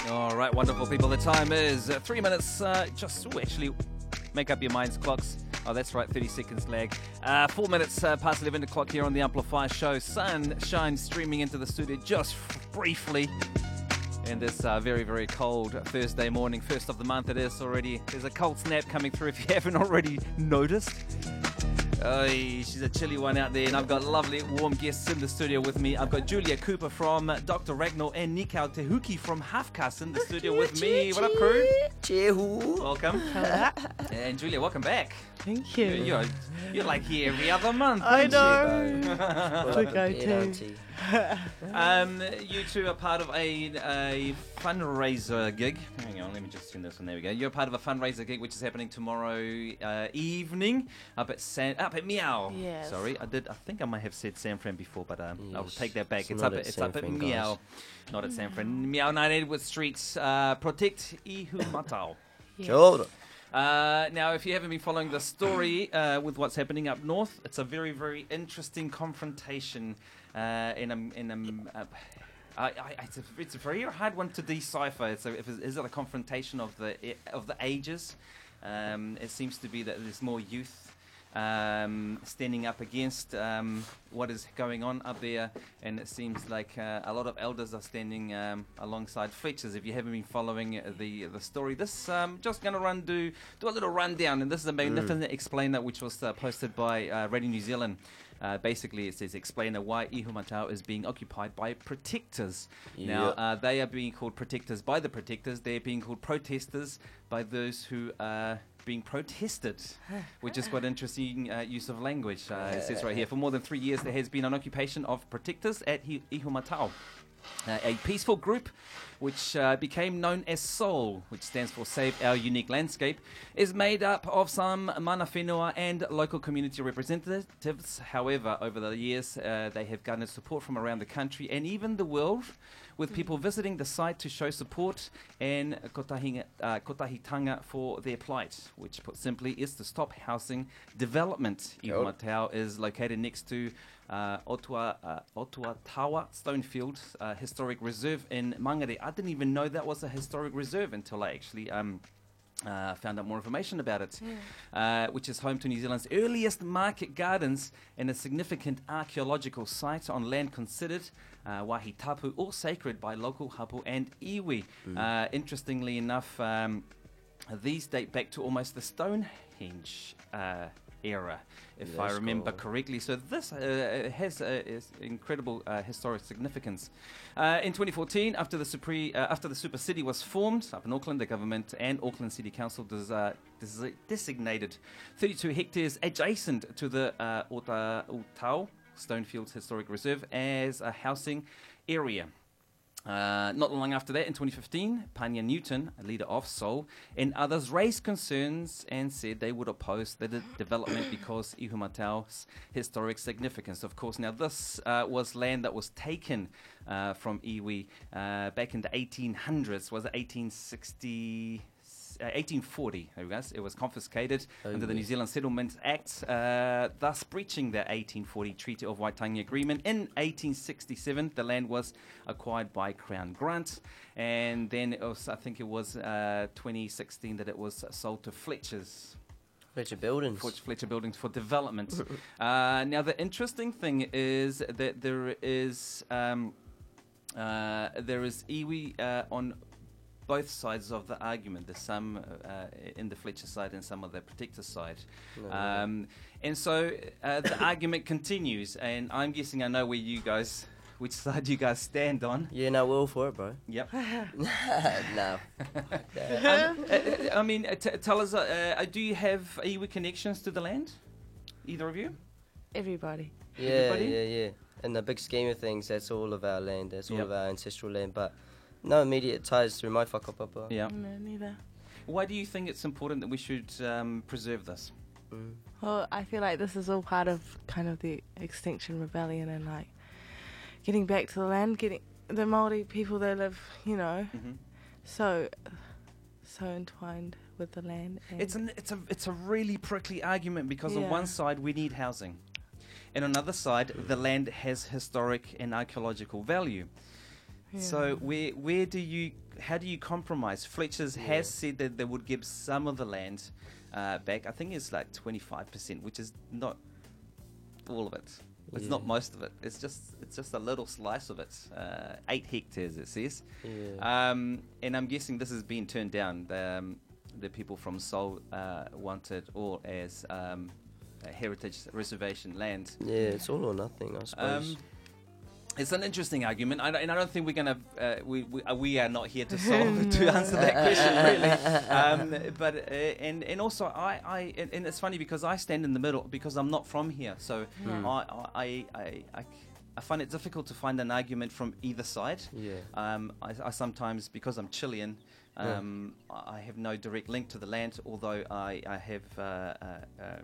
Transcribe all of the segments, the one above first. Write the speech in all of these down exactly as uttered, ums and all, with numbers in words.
All right, wonderful people. The time is uh, three minutes. Uh, just ooh, actually, make up your minds, clocks. Oh, that's right, thirty seconds lag. Uh, four minutes uh, past eleven o'clock here on the Amplify Show. Sunshine streaming into the studio just f- briefly. And this uh, very, very cold Thursday morning, first of the month it is already. There's a cold snap coming through if you haven't already noticed. Oh, she's a chilly one out there, and I've got lovely, warm guests in the studio with me. I've got Julia Cooper from Doctor Ragnar and Nikau Tehuki from Halfcast in the studio with me. What up, crew? Chehu. Welcome. And Julia, welcome back. Thank you. You're, you're like here every other month. I aren't know. The go-to. Um, you two are part of a, a fundraiser gig. Hang on, let me just turn this on. There we go. You're part of a fundraiser gig which is happening tomorrow uh, evening up at San, up at Meow. Yes. Sorry, I did. I think I might have said San Fran before, but um, Yes. I'll take that back. It's It's, not up. at At, it's San up at Fran, Meow, guys. not at San Fran. Meow nine Edward Street. Uh, protect Ihu Matau. Yes. Kia ora. Uh, now, if you haven't been following the story uh, with what's happening up north, it's a very, very interesting confrontation. Uh, in a, in a, uh, I, I, it's, a, it's a very hard one to decipher. It's a, if it's, is it a confrontation of the of the ages? Um, it seems to be that there's more youth um, standing up against um, what is going on up there, and it seems like uh, a lot of elders are standing um, alongside Fletchers. If you haven't been following uh, the the story, this um, just going to run do do a little rundown, and this is a magnificent mm. explainer which was uh, posted by uh, Radio New Zealand. Uh, basically, it says explainer why Ihu Matau is being occupied by protectors. Yep. Now, uh, they are being called protectors by the protectors. They're being called protesters by those who are being protested, which is quite interesting uh, use of language. Uh, it says right here, for more than three years, there has been an occupation of protectors at Hi- Ihu Matau. Uh, a peaceful group which uh, became known as SOUL, which stands for Save Our Unique Landscape, is made up of some mana whenua and local community representatives. However, over the years, uh, they have garnered support from around the country and even the world, with people visiting the site to show support and kotahi, uh, kotahitanga for their plight, which put simply is to stop housing development. Ihu Matau is located next to Uh, Otua, uh, Otua Tawa Stonefield uh, Historic Reserve in Mangere. I didn't even know that was a historic reserve until I actually um, uh, found out more information about it, yeah. uh, which is home to New Zealand's earliest market gardens and a significant archaeological site on land considered uh, wahi tapu or sacred by local hapu and iwi. Mm. Uh, interestingly enough, um, these date back to almost the Stonehenge uh, era, if That's I remember cool. correctly. So this uh, has uh, is incredible uh, historic significance. Uh, in twenty fourteen, after the, Supre- uh, after the Super City was formed up in Auckland, the government and Auckland City Council des- uh, des- designated thirty-two hectares adjacent to the uh, Ota Utau Stonefields Historic Reserve as a housing area. Uh, not long after that, in twenty fifteen, Pania Newton, a leader of SOUL, and others raised concerns and said they would oppose the de- development because Ihu Matau's historic significance. Of course, now this uh, was land that was taken uh, from iwi uh, back in the eighteen hundreds. Was it eighteen sixty? Uh, eighteen forty, there we go. It was confiscated oh, under the yes. New Zealand Settlement Act, uh, thus breaching the eighteen forty Treaty of Waitangi Agreement. In eighteen sixty-seven, the land was acquired by Crown Grant, and then it was, I think it was uh, twenty sixteen that it was sold to Fletcher's. Fletcher Buildings. Fletcher, Fletcher Buildings for development. uh, now, the interesting thing is that there is um, uh, there is iwi uh, on both sides of the argument. There's some uh, in the Fletcher side and some on the protector side. No, Um, and so uh, the argument continues, and I'm guessing I know where you guys, which side you guys stand on. Yeah, no, we're all for it, bro. Yep. no. um, uh, I mean, uh, t- tell us, uh, uh, do you have iwi connections to the land? Either of you? Everybody. Yeah, Everybody? yeah, yeah. In the big scheme of things, that's all of our land. That's all Yep. of our ancestral land. But no immediate ties through my whakapapa. Yeah. No, neither. Why do you think it's important that we should um, preserve this? Mm. Well, I feel like this is all part of kind of the Extinction Rebellion and like getting back to the land, getting the Māori people that live, you know, Mm-hmm. so so entwined with the land. And It's an, it's a it's a really prickly argument because on Yeah. one side we need housing, and on the other side the land has historic and archaeological value. yeah. So where where do you how do you compromise? Fletcher's Yeah. has said that they would give some of the land uh, back. I think it's like twenty-five percent, which is not all of it. It's Yeah. not most of it. It's just it's just a little slice of it. Uh, eight hectares, it says. Yeah. Um, and I'm guessing this has been turned down. The, um, the people from Seoul uh, want it all as um, a heritage reservation land. Yeah, it's all or nothing, I suppose. Um, it's an interesting argument, I, don't- and I don't think we're gonna. Uh, we we, uh, we are not here to solve to answer that question really. Um, but uh, and and also I, I and, and it's funny because I stand in the middle because I'm not from here, so Yeah. I, I I I I find it difficult to find an argument from either side. yeah. Um, I, I sometimes, because I'm Chilean, um, I I have no direct link to the land, although I, I have, uh, uh, uh,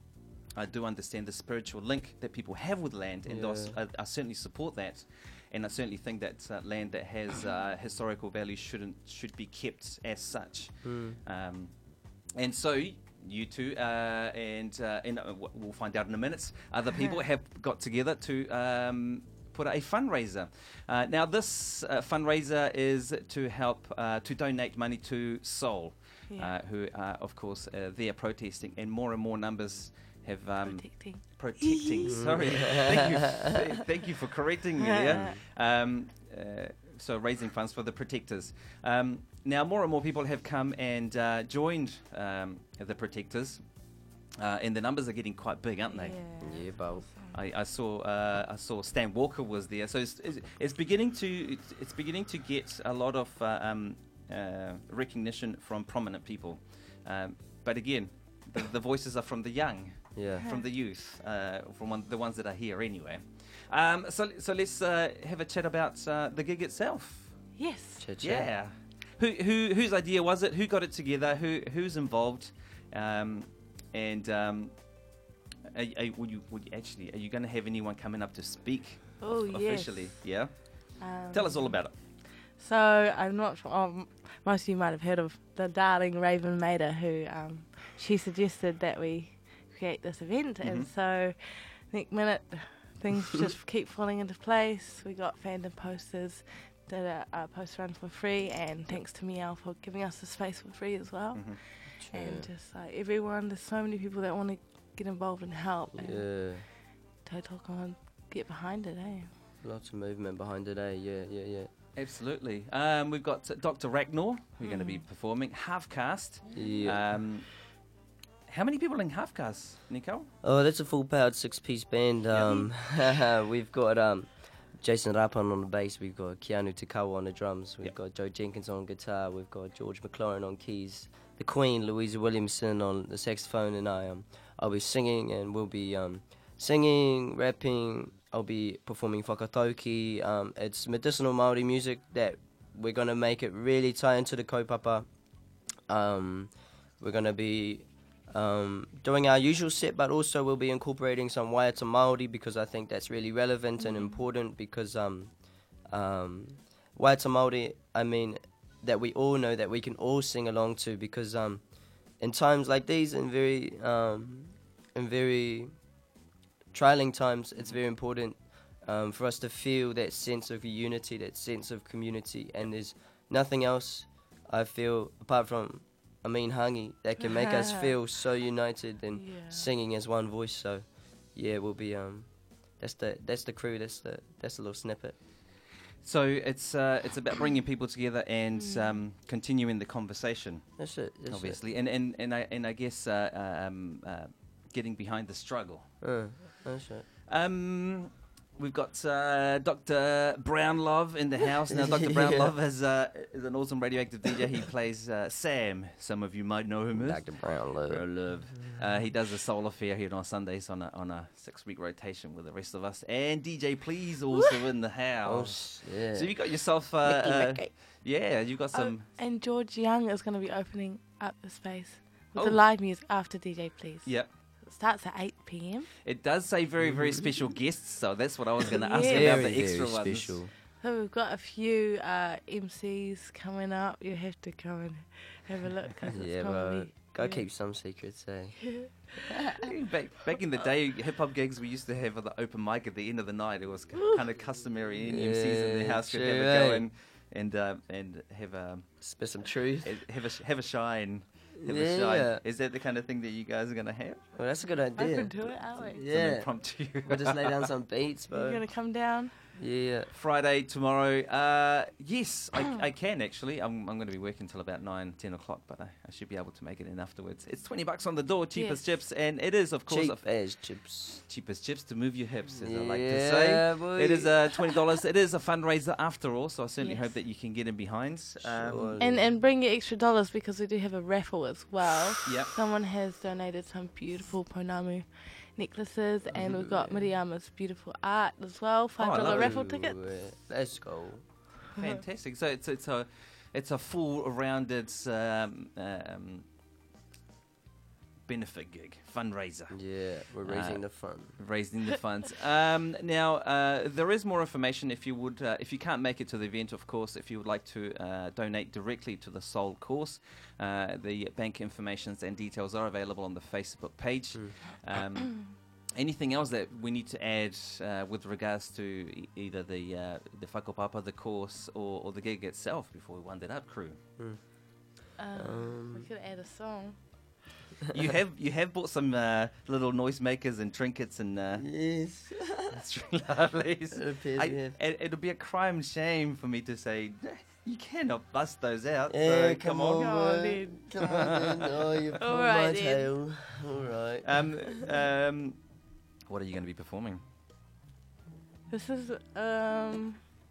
I do understand the spiritual link that people have with land, and Yeah. thus I, I certainly support that, and I certainly think that uh, land that has uh, historical value shouldn't should be kept as such. Mm. Um, and so you two, uh, and uh, and uh, w- we'll find out in a minute, other people have got together to um, put a fundraiser. Uh, now this uh, fundraiser is to help uh, to donate money to Seoul, Yeah. uh, who are of course uh, there protesting, and more and more numbers have um, Protecting. protecting. Sorry, thank you, th- thank you for correcting me there. Um, uh, so raising funds for the protectors. Um, now more and more people have come and uh, joined um, the protectors, uh, and the numbers are getting quite big, aren't they? Yeah, but I, I saw uh, I saw Stan Walker was there, so it's, it's, it's beginning to it's, it's beginning to get a lot of uh, um, uh, recognition from prominent people, um, but again, the, the voices are from the young. yeah. From the youth, uh, from one, the ones that are here anyway. Um, so, so let's uh, have a chat about uh, the gig itself. Yes. Chat, chat. Yeah, who, who, whose idea was it? Who got it together? Who, who's involved? Um, and um, are, are, would you, would you actually, are you going to have anyone coming up to speak Oh, yes. officially? Yeah. Um, Tell us all about it. So I'm not sure. Um, most of you might have heard of the darling Raven Mader, who um, she suggested that we create this event, and Mhm. so next minute things just keep falling into place. We got fandom posters, did a, a post run for free, and thanks to Miel for giving us the space for free as well. Mhm. And just like everyone, there's so many people that want to get involved and help. And Yeah. Total can get behind it, eh? Lots of movement behind it, eh? Yeah, yeah, yeah. Absolutely. Um, we've got uh, Doctor Ragnar, who's going to be Mm. performing. Halfcast. Yeah. Um, how many people in Halfcast, Nico? Oh, that's a full-powered six-piece band. Um, we've got um, Jason Rapan on the bass. We've got Keanu Takawa on the drums. We've Yep. got Joe Jenkins on guitar. We've got George McLaurin on keys. The Queen, Louisa Williamson on the saxophone, and I um, I'll be singing, and we'll be um, singing, rapping. I'll be performing whakatauki. Um, it's medicinal Māori music that we're gonna make it really tie into the kaupapa. Um, we're gonna be um, doing our usual set, but also we'll be incorporating some waiata Māori because I think that's really relevant and important because um, um, waiata Māori, I mean, that we all know that we can all sing along to because um, in times like these and very um, in very trialing times, it's very important um, for us to feel that sense of unity, that sense of community, and there's nothing else I feel apart from Amin Hangi that can make us feel so united and Yeah. singing as one voice. So yeah, we'll be um, that's the that's the crew, that's the that's a little snippet. So it's uh, it's about bringing people together and Mm. um, continuing the conversation, That's it. That's obviously, and and and I and I guess uh, um, uh, getting behind the struggle. It. Uh, that's it. Um, we've got uh, Doctor Brownlove in the house now. Doctor Yeah. Brownlove is, uh, is an awesome radioactive D J. He plays uh, Sam. Some of you might know him as Doctor Brownlow. Brownlove. Uh, he does a soul affair here on Sundays on a on a six week rotation with the rest of us. And D J Please also in the Oh, house. yeah. So you got yourself, uh, Mickey, uh, Mickey. yeah, you got Oh, some. and George Young is going to be opening up the space with the Oh. live music after D J Please. Yeah, It starts at eight p.m. it does say very very special guests. So that's what I was going to ask Yeah. about Very, the extra very ones. special. So we've got a few uh, M Cs coming up. You have to come and have a look because Yeah, it's bro. probably Go yeah. keep some secrets, eh? Back, back in the day, hip hop gigs we used to have the open mic at the end of the night. It was kind of customary. Any M Cs in the Yeah, house could true, have a go eh? and, and uh, and have a Spit some truth. have a sh- have a shine. Have a Yeah. shine. Is that the kind of thing that you guys are gonna have? Well, that's a good idea. Open to it, aren't we? Some Yeah. impromptu. We'll just lay down some beats, You're bro. gonna come down. Yeah. Friday tomorrow. Uh, yes, I, I can actually. I'm, I'm going to be working till about nine, ten o'clock, but I, I should be able to make it in afterwards. It's twenty bucks on the door, cheap as Yes. chips, and it is, of course, Cheap a f- as chips. cheap as chips to move your hips, as I like to Yeah, say. boy. It is uh, twenty dollars. It is a fundraiser after all, so I certainly Yes. hope that you can get in behind. Um, Sure. And and bring your extra dollars because we do have a raffle as well. Yep. Someone has donated some beautiful Pounamu necklaces, and we've got Miriama's beautiful art as well. Five dollar lovely. raffle tickets. Let's go. Fantastic. So it's it's a it's a full rounded um, um, benefit gig, fundraiser. Yeah, we're raising Uh, the fund. Raising the funds. Um, now, uh, there is more information if you would, uh, if you can't make it to the event, of course, if you would like to uh, donate directly to the Soul course, uh, the bank informations and details are available on the Facebook page. Um, anything else that we need to add uh, with regards to e- either the uh, the whakapapa, the course, or, or the gig itself before we wind it up, crew? Um, Um, we could add a song. You have you have bought some uh, little noisemakers and trinkets and uh, Yes. that's really lovely. It appears I, we have. it, it'll be a crime shame for me to say you cannot bust those out. Yeah, so come come on, on. Come on, bro. dude. Come on, then. Oh, you pulled my Alright, then. tail. All right. Um, um, what are you going to be performing? This is um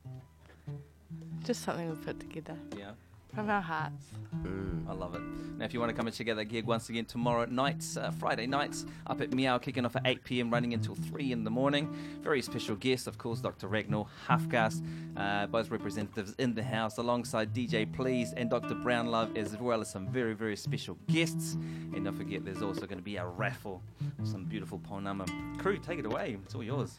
just something we put together Yeah, from our hearts. Mm. I love it. Now, if you want to come and check out that gig once again tomorrow nights, uh, Friday nights, up at Meow, kicking off at eight p.m, running until three in the morning. Very special guest, of course, Doctor Ragnar Hafgast, uh, both representatives in the house, alongside D J Please and Doctor Brownlove, as well as some very, very special guests. And don't forget, there's also going to be a raffle of some beautiful Pounamu. Crew, take it away. It's all yours.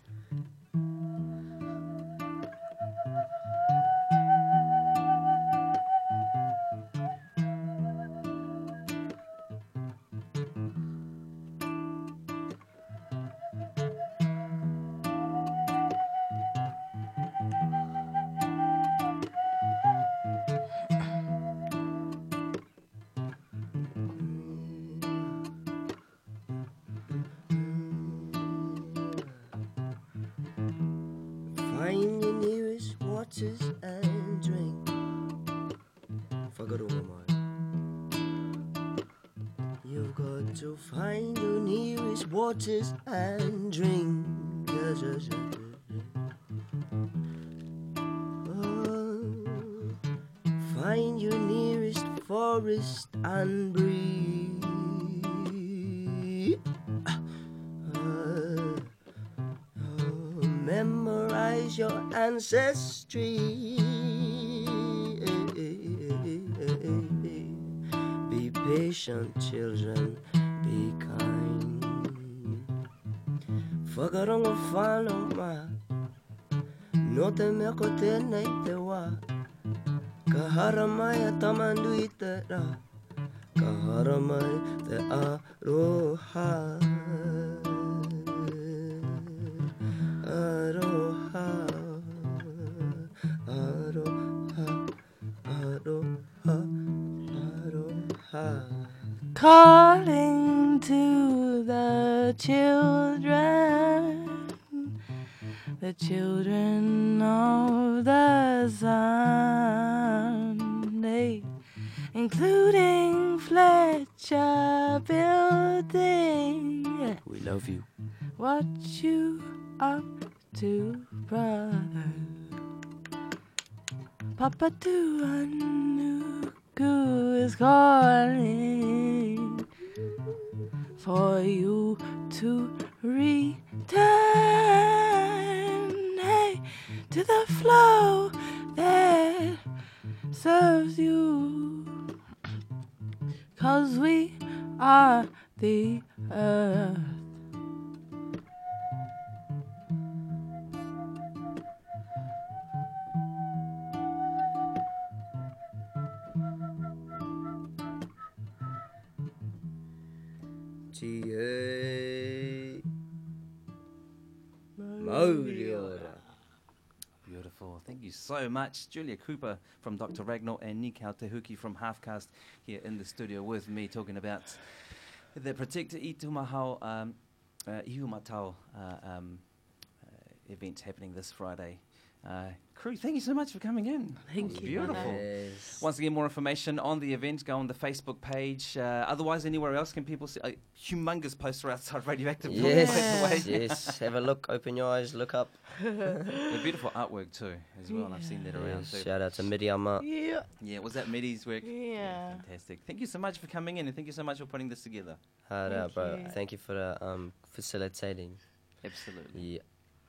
Find your nearest waters and drink. Forgot all mine. You've got to find your nearest waters and drink. Yes, yes, yes, yes, yes. Oh, find your nearest forest and breathe. Uh, oh, memorize your ancestry. Be patient, children. Be kind. Whakarongo whānau mā. No te mea ko tēnei te wā. Ka hara mai a tamandu i te rā. Ka hara mai te aroha. Aroha. Aroha. Aroha. Aroha. Calling to the children, the children of the Sunday, including Fletcher Building. We love you. What you up to, brother? Papa Tuanuku is calling for you to return, hey, to the flow that serves you. 'Cause we are the earth. T A Mauriora. Beautiful. Thank you. you so much. Julia Cooper from Doctor Ragnar and Nikau Tehuki from Halfcast here in the studio with me talking about the Protector I Tumahau um, uh, Ihumatau uh, um, uh, event happening this Friday. Uh, crew, thank you so much for coming in. Thank It was you, beautiful. Yes. Once again, more information on the event, go on the Facebook page. Uh, otherwise, anywhere else can people see a humongous poster outside Radioactive? Yes, Yes. yes. Have a look, open your eyes, look up. The beautiful artwork too, as well. I've seen that around Yes, too. shout out to Miriama. Yeah. Yeah, was that Midi's work? Yeah. Fantastic. Thank you so much for coming in, and thank you so much for putting this together. Hard Thank out, bro. you. Thank you for uh, um, facilitating. Absolutely. Yeah.